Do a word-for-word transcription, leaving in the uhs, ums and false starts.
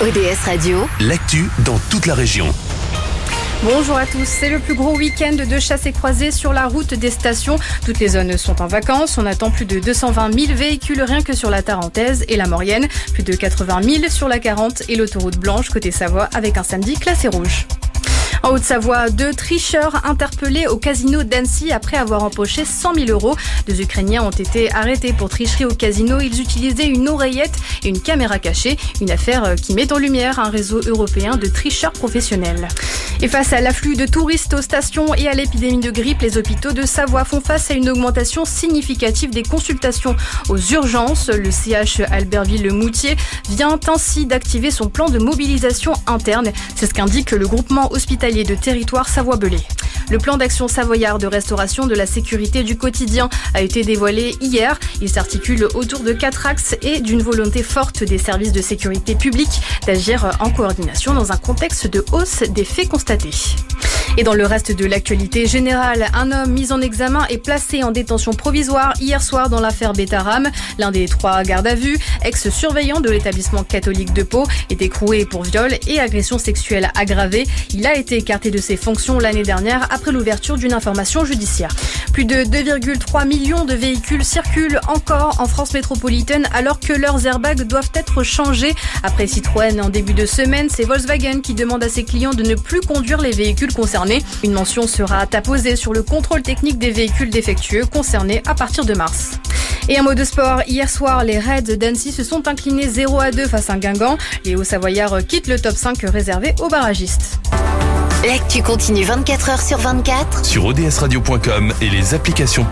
O D S Radio, l'actu dans toute la région. Bonjour à tous, c'est le plus gros week-end de chasse et croisée sur la route des stations. Toutes les zones sont en vacances. On attend plus de deux cent vingt mille véhicules rien que sur la Tarentaise et la Maurienne. Plus de quatre-vingt mille sur la quarante et l'autoroute blanche côté Savoie avec un samedi classé rouge. En Haute-Savoie, deux tricheurs interpellés au casino d'Annecy après avoir empoché cent mille euros. Deux Ukrainiens ont été arrêtés pour tricherie au casino. Ils utilisaient une oreillette et une caméra cachée. Une affaire qui met en lumière un réseau européen de tricheurs professionnels. Et face à l'afflux de touristes aux stations et à l'épidémie de grippe, les hôpitaux de Savoie font face à une augmentation significative des consultations aux urgences. Le C H Albertville-le-Moutier vient ainsi d'activer son plan de mobilisation interne. C'est ce qu'indique le groupement hospitalier de territoire Savoie-Belay. Le plan d'action savoyard de restauration de la sécurité du quotidien a été dévoilé hier. Il s'articule autour de quatre axes et d'une volonté forte des services de sécurité publique d'agir en coordination dans un contexte de hausse des faits constatés. Et dans le reste de l'actualité générale, un homme mis en examen et placé en détention provisoire hier soir dans l'affaire Betaram. L'un des trois gardes à vue, ex-surveillant de l'établissement catholique de Pau, est écroué pour viol et agression sexuelle aggravée. Il a été écarté de ses fonctions l'année dernière après l'ouverture d'une information judiciaire. Plus de deux virgule trois millions de véhicules circulent encore en France métropolitaine alors que leurs airbags doivent être changés. Après Citroën en début de semaine, c'est Volkswagen qui demande à ses clients de ne plus conduire les véhicules concernés. Une mention sera apposée sur le contrôle technique des véhicules défectueux concernés à partir de mars. Et un mot de sport, hier soir, les Reds d'Annecy se sont inclinés zéro à deux face à Guingamp. Les Hauts-Savoyards quittent le top cinq réservé aux barragistes. l'actu continue vingt-quatre heures sur vingt-quatre Sur O D S radio point com et les applications